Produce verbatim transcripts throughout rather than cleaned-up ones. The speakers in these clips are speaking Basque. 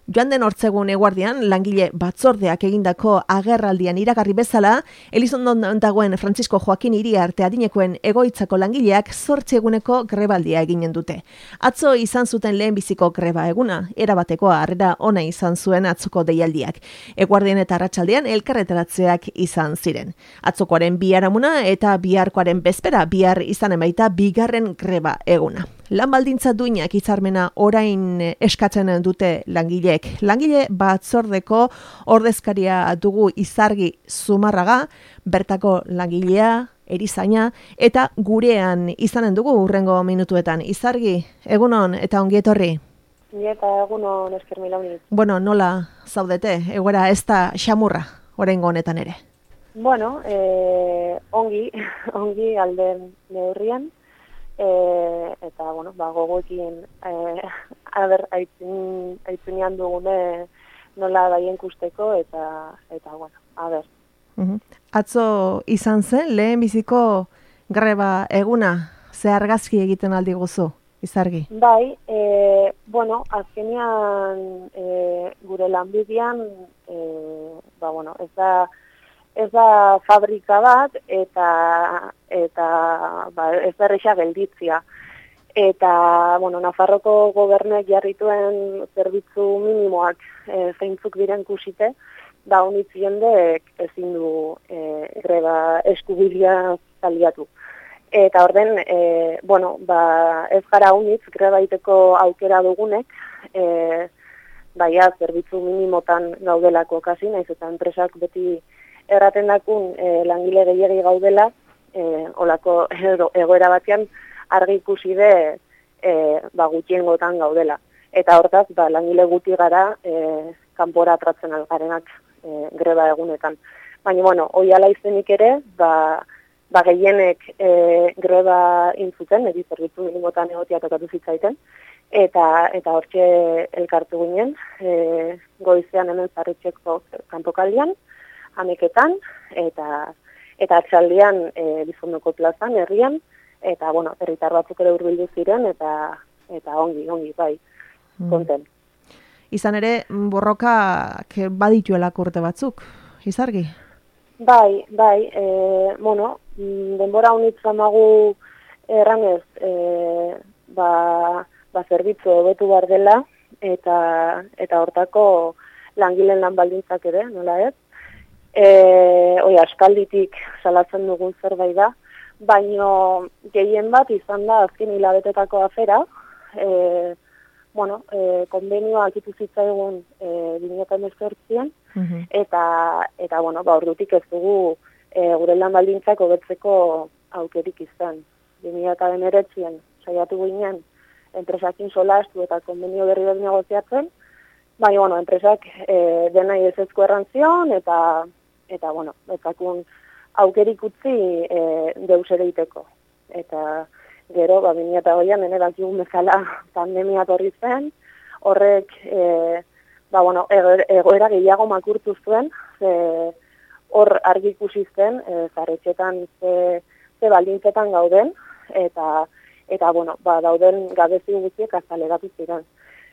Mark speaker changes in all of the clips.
Speaker 1: Joan den hortzegun eguardian, langile batzordeak egindako agerraldian iragarri bezala, Elizondon dagoen Francisco Joaquin Iriarte adinekoen egoitzako langileak zortzi eguneko grebaldia eginen dute. Atzo izan zuten lehenbiziko greba eguna, erabateko harrera ona izan zuen atzoko deialdiak. Eguardian eta arratsaldean elkarretaratzeak izan ziren. Atzokoaren biharamuna eta biharkoaren bezpera bihar izanen baita bigarren greba eguna. Lan baldintza duinak hitzarmena orain eskatzen dute langileek. Langile batzordeko ordezkaria dugu Izargi Zumarraga, bertako langilea, erizaina, eta gurean izanen dugu hurrengo minutuetan. Izargi, egunon eta ongi etorri.
Speaker 2: Eta egunon esker milauni.
Speaker 1: Bueno, nola zaudete? Egoera ez da xamurra, oraingo honetan ere.
Speaker 2: Bueno, eh, ongi, ongi alden neurrian. E, eta, bueno, ba, gogoekin e, aber aitzin, aitzinean dugune nola daien kusteko eta, eta bueno, aber.
Speaker 1: Uh-huh. Atzo izan zen, lehen biziko greba eguna, ze argazki egiten aldi guzu, Izargi?
Speaker 2: Bai, e, bueno, azkenean e, gure lanbidean, e, ba, bueno, ez da, ez da fabrika bat eta eta ba, ez da erresa gelditzia. Eta, bueno, Nafarroko gobernuak jarrituen zerbitzu minimoak e, zeintzuk diren kusite, da honitz jendek ezin du e, greba eskubidea zaliatu. Eta orden, e, bueno, ba, ez gara honitz greba iteko aukera dugunek, e, baia zerbitzu minimotan gaudelako kasi, naiz eta enpresak beti erraten dakun e, langile gehiagi gaudela, e, olako egoera batean argi ikusi de e, ba, gutiengotan gaudela. Eta hortaz, ba, langile guti gara e, kanpora atratzen algarenak e, greba egunetan. Baina, bueno, hoi ala izenik ere, ba, ba gehienek e, greba intzuten, edi zerbitzu minimotan egotia tokatu zitzaiten, eta eta hortxe elkartu ginen, e, goizean hemen Zarretxeko kanpokaldian, ameketan, eta eta atxaldian e, Bizondoko plazan, herrian, eta, bueno, herritar batzuk ere hurbildu ziren, eta eta ongi, ongi, bai, konten.
Speaker 1: Mm. Izan ere, borrokak badituelako urte batzuk, Izargi?
Speaker 2: Bai, bai, e, bueno, denbora honitza magu erranez, e, ba, ba zerbitzu hobetu behar dela, eta, eta hortako langileen lan baldintzak ere, nola ez? E, oi, askalditik salatzen dugun zerbait da, baino gehien bat izan da azken hilabetetako afera, e, bueno, e, konbenioa akitu zitzaigun e, bi mila hemezortzian, uh-huh. eta, eta bueno, ba, ordutik ez dugu e, gure lan baldintzak hobetzeko aukerik izan. bi mila hemeretzian saiatu ginen enpresakin solastu eta konbenio berri bat negoziatzen, baina, bueno, enpresak e, denai ezezko errantzion, eta eta, bueno, ezakun aukerik utzi e, deus ere iteko. Eta gero, ba, bi mila hogeian, eneratziun bezala pandemia torri zen, horrek, e, ba, bueno, egoera gehiago makurtu zuen, ze, hor argi ikusi zen, e, Zarretxetan ze, ze baldintzetan gauden, eta, eta bueno, ba, dauden gabezi guztiek azaleratu ziren.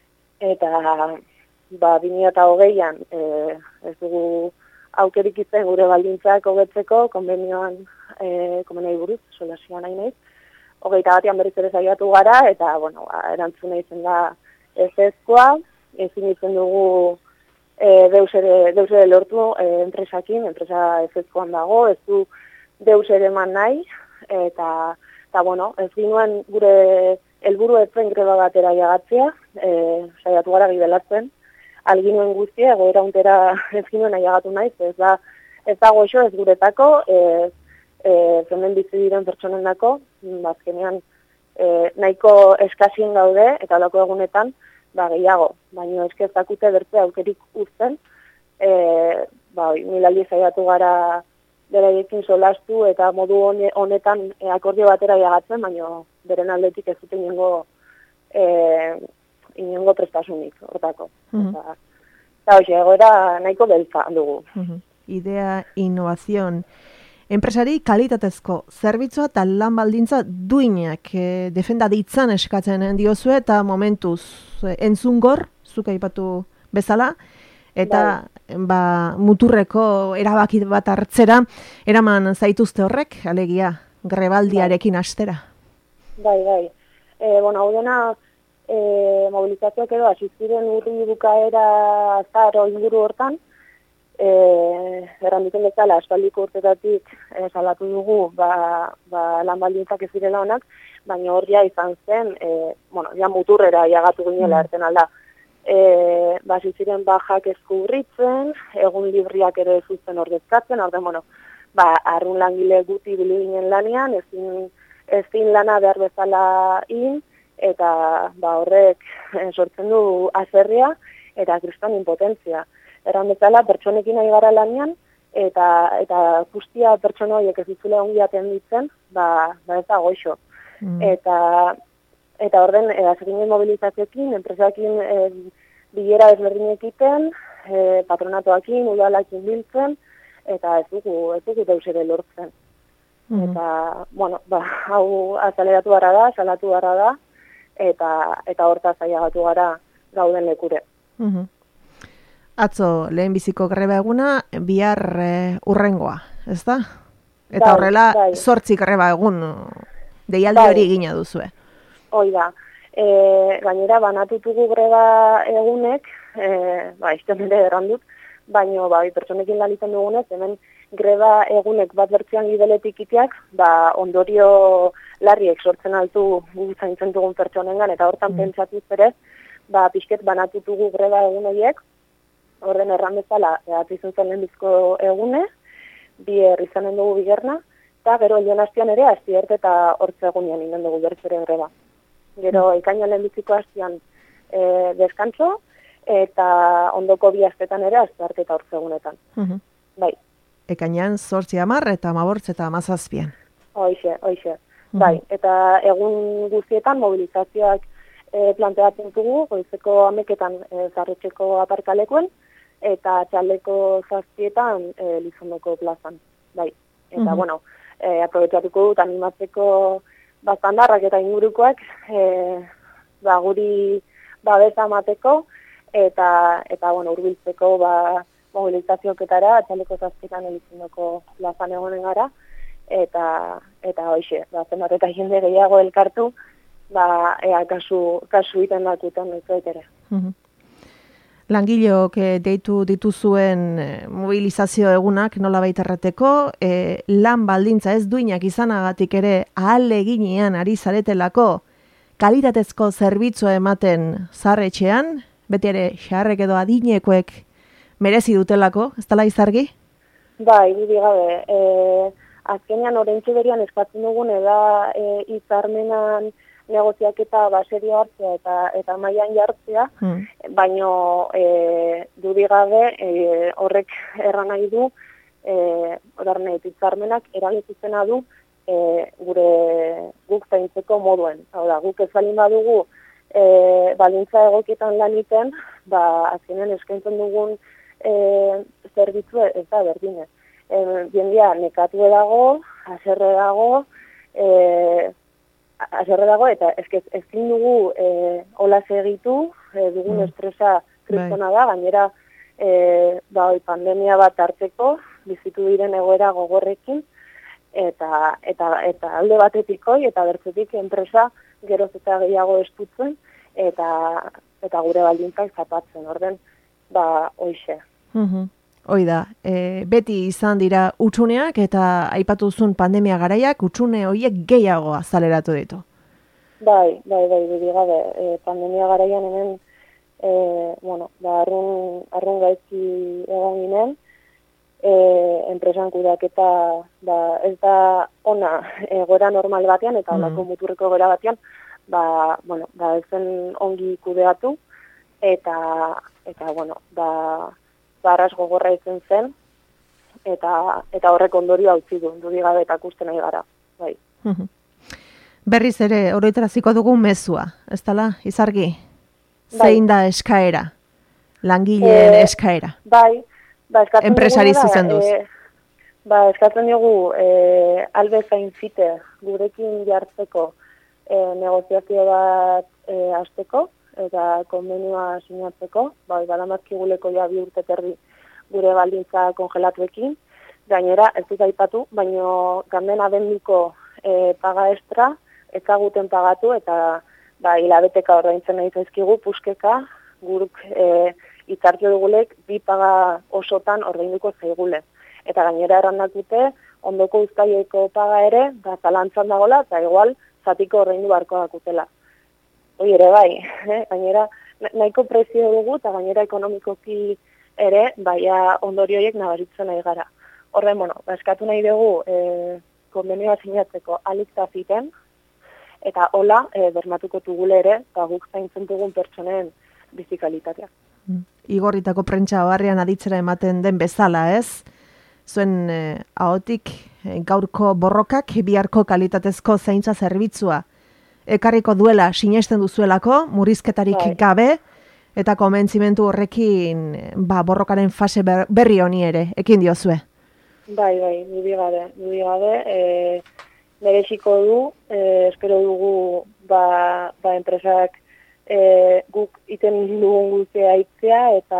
Speaker 2: Eta, ba, bi mila hogeian, e, ez dugu aukerik izan gure baldintzak hobetzeko, konbenioan, e, konbenioa buruz, solazioa nahi nahi, hogeita batean berriz ere saiatu gara, eta, bueno, erantzuna izan da ez ezkoa, ezin izan dugu e, deus ere, deus ere lortu e, enpresakin, enpresa ez ezkoan dago, ez du deus ere eman nahi, eta, eta bueno, ez ginuen gure helburu etzen greba batera jagatzea, e, saiatu gara gibelatzen, alginuen guztia, egoera untera ez ginuen aiagatu naiz, ez da, ez da goxo, ez guretako, ez e, zemen bizi diren pertsonen dako, bazkenean e, nahiko eskasien gaude, eta lako egunetan, ba, gehiago, baina eske ez dakute bertze aukerik uzten, e, ba, milaldi zaiatu gara beraiekin solastu, eta modu honetan e, akordio batera jagatzen, baina beren aldetik ez duten ingo e, inongo prestasunik, hortako. Uh-huh. Eta, eta hoxe, egoera nahiko beltza dugu.
Speaker 1: Uh-huh. Idea, innovazion. Enpresari kalitatezko zerbitzua eta lan baldintza duinak e, defenda ditzan eskatzen diozu eta momentuz e, entzungor, zuk aipatu bezala, eta ba, muturreko erabaki bat hartzera, eraman zaituzte horrek, alegia, grebaldiarekin astera.
Speaker 2: Bai, bai. E, bueno, hau dena, e, mobilizazioak edo, asiziren urri bukaera zaro inguru hortan, e, erranditzen bezala, aspaldiko urtetatik e, salatu dugu, ba, ba, lan baldintzak ez direla honak, baina hor ja izan zen, e, bueno, ja muturrera jagatu ginela mm. erten alda. E, ba, ziren bajak eskurritzen, egun libriak ere zuzten ordezkatzen, orden, bueno, ba, arrun langile guti bili ginen lanean, ezin, ezin lana behar bezala in, eta ba, horrek e, sortzen du azerria, eta kriston impotentzia. Erran bezala, pertsonekin nahi gara lanean, eta, eta guztia pertsona horiek ez ditzule ongi atenditzen, ba, ba ez da goixo. Mm. Eta Eta orden, e, azeginen mobilizazioekin, enpresakin e, bilera ezberdinekiten, e, patronatoakin, udalakin biltzen, eta ez dugu, ez dugu deus ere lortzen. Mm-hmm. Eta, bueno, ba, hau azaleratu gara da, salatu gara da, eta, eta hortaz aiagatu gara gauden lekure.
Speaker 1: Mm-hmm. Atzo, lehenbiziko greba eguna, bihar e, urrengoa, ez da? Eta bai, horrela, bai. Zortzi greba egun, deialdi hori bai. Egina duzue.
Speaker 2: Hoi da, e, gainera banatutugu greba egunek, e, ba, izten ere errandut, baina bai, pertsonekin lan izan dugunez, hemen greba egunek bat bertzean gideletik iteak, ba, ondorio larriek sortzen altu zaintzen dugun pertsonengan, eta hortan mm. pentsatuz ere, ba, pixket banatutugu greba egun horiek, orden erran bezala, ehatzi zuntzen lehenbizko egune, bi herri izanen dugu bigerna, eta gero joan hastian ere, astiert eta hortze egunean inen dugu bertzeren greba. Gero ikainan lehenbiziko hastian e, deskantzo, eta ondoko bi astetan ere astearte eta hortzegunetan. Uh-huh. Bai.
Speaker 1: Ekainan zortzi amar eta amabortz eta amazazpian.
Speaker 2: Hoixe, hoixe. Uh-huh. Bai, eta egun guztietan mobilizazioak e, planteatzen dugu, goizeko ameketan e, zarretxeko aparkalekuen, eta txaldeko zazpietan e, Lizondoko plazan. Bai, eta uh-huh. bueno, e, aprobetsatuko dut animatzeko bastandarrak eta ingurukoak e, ba, guri babesa amateko eta, eta bueno, urbiltzeko ba, mobilizazioaketara, atxaleko zazpitan elizindoko plazan egonen gara, eta, eta hoxe, ba, zenbat eta jende gehiago elkartu, ba, ea kasu, kasu iten dakuten ez ere.
Speaker 1: Mm-hmm. Langileok deitu dituzuen mobilizazio egunak nola baiterrateko, e, lan baldintza ez duinak izanagatik ere ahaleginean ari zaretelako kalitatezko zerbitzua ematen zarretxean, beti ere xarrek edo adinekoek merezi dutelako, ez dela izargi?
Speaker 2: Bai, bide gabe. E, azkenean orentxe berian eskatzen dugun eda e, izarmenan negoziak eta baserio hartzea eta, eta mailan jartzea, hmm. baino e, dudigabe e, horrek erran nahi du, e, odarne, hitzarmenak eragituzena du e, gure guk zaintzeko moduen. Hau da, guk ez balin badugu e, balintza egokietan lan iten, ba, azkenean eskaintzen dugun e, zerbitzu ez da berdine. E, Jendia nekatu dago, haserre dago, e, Azerre dago, eta ezin dugu e, hola segitu, e, dugun mm. estresa kristona da, gainera e, ba, pandemia bat hartzeko, bizitu diren egoera gogorrekin, eta, eta, eta alde batetik hoi, eta bertzetik enpresa geroz eta gehiago estutzen, eta, eta gure baldintzak zapatzen, orden, ba, hoixe.
Speaker 1: Mm-hmm. Hoi da, e, beti izan dira utsuneak eta aipatu zuen pandemia garaiak utsune horiek gehiago azaleratu ditu.
Speaker 2: Bai, bai, bai, bai, gabe, e, pandemia garaian hemen, e, bueno, ba, arrun, arrun gaizki egon ginen, e, enpresan kudaketa, ba, ez da ona egoera normal batean, eta olako mm. muturreko egoera batean, ba, bueno, ba, ez zen ongi kudeatu, eta, eta, bueno, ba, barras gogorra izen zen, eta eta horrek ondorio utzi du, dudigabe eta kusten nahi gara. Bai.
Speaker 1: Berriz ere, oroitaraziko dugu mezua, ez dala, izargi? Bai. Zein da eskaera? Langileen e, eskaera?
Speaker 2: Bai. Ba,
Speaker 1: enpresari zuzen duz. E,
Speaker 2: ba, eskatzen dugu, e, albe zain zite, gurekin jartzeko e, negoziazio bat e, azteko, eta konbenioa sinatzeko, bai, badamazkiguleko ja bi urte terdi gure baldintza kongelatuekin, gainera, ez dut aipatu, baino ganden abenduko e, paga estra, ezaguten pagatu, eta ba, hilabeteka ordaintzen nahi zaizkigu, puskeka, guruk e, itzartio dugulek, bi paga osotan ordainduko zaigule. Eta gainera errandakute, ondoko uztaileko paga ere, da zalantzan dagola, eta igual, zatiko ordaindu barko dakutela. Hoi ere bai, eh? Gainera, nahiko prezio dugu, eta gainera ekonomikoki ere, baina ondorioiek nabaritzen nahi gara. Horren, bueno, eskatu nahi dugu, e, konbenioa sinatzeko alikta ziten, eta hola, e, bermatuko tugule ere, eta guk zaintzen dugun pertsonen bizikalitatea.
Speaker 1: Igorritako prentsa barrian aditzera ematen den bezala, ez? Zuen e, ahotik e, gaurko borrokak biharko kalitatezko zaintza zerbitzua ekarriko duela sinesten duzuelako, murrizketarik bai. Gabe, eta konbentzimentu horrekin ba, borrokaren fase berri honi ere, ekin diozue.
Speaker 2: Bai, bai, niri gabe, niri gabe, e, merexiko du, e, espero dugu ba, ba enpresak e, guk iten dugun guztia itzea eta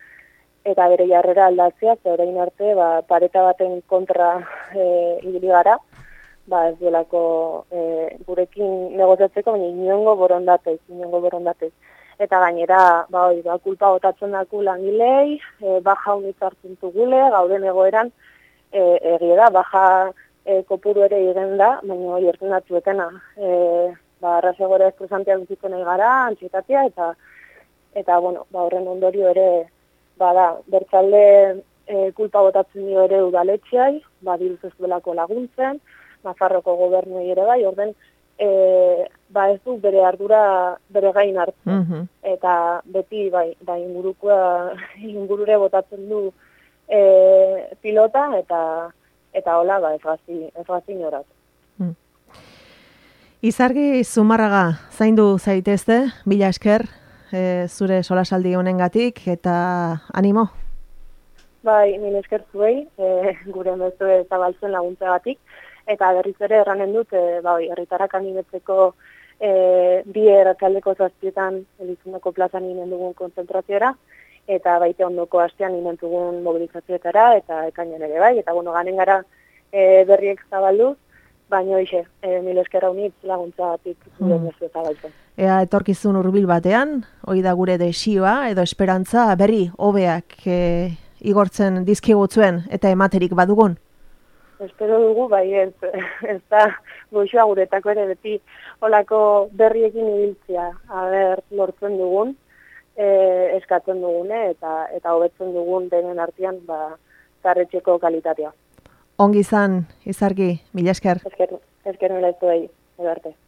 Speaker 2: eta bere jarrera aldatzea, eta orain arte ba, pareta baten kontra e, ibili gara, ba ez duelako e, gurekin negoziatzeko, baina inongo borondatez, inongo borondatez. Eta gainera, ba, oi, ba, kulpa botatzen daku langilei, e, baja unitzartzen dugule, gauden egoeran, e, egia da, baja e, kopuru ere igen da, baina hori ertzen datzuetena. E, ba, arrazegora estresantia duziko nahi gara, antxietatea, eta, eta bueno, ba, horren ondorio ere, bada, bertxalde e, kulpa botatzen dio ere udaletxeai, ba, diruz ez duelako laguntzen, Nafarroko gobernuei ere bai, orden, e, ba ez du bere ardura bere gain hartzen. Mm-hmm. Eta beti, bai, bai ingurukua, ingurure botatzen du e, pilota, eta eta hola, ba, ez gazi, ez gazi inorat. Mm.
Speaker 1: Izargi Zumarraga, zaindu zaitezte, mila esker, e, zure solasaldi honengatik, eta animo?
Speaker 2: Bai, mila esker zuei, e, gure mezue zabaltzen laguntzagatik, eta berriz ere erranen dut, e, ba, herritarrak animetzeko e, bi errakaldeko zazpietan Elizondoko plazan inen dugun konzentrazioera, eta baite ondoko astean inen dugun mobilizazioetara, eta ekainan ere bai, eta bueno, ganen gara e, berriek zabalduz, baina hoxe, e, mil esker haunitz laguntzatik zure mm. mezu zabaltzen.
Speaker 1: Ea etorkizun hurbil batean, hori da gure desioa, edo esperantza berri hobeak e, igortzen dizkigutzuen eta ematerik badugun?
Speaker 2: Espero dugu, bai ez, ez da goxoa guretako ere beti olako berriekin ibiltzea, haber lortzen dugun, e, eskatzen dugune, eta eta hobetzen dugun denen artean, ba, zarretxeko kalitatea.
Speaker 1: Ongi izan, Izargi, mila esker.
Speaker 2: Esker, esker nila ez du edo arte.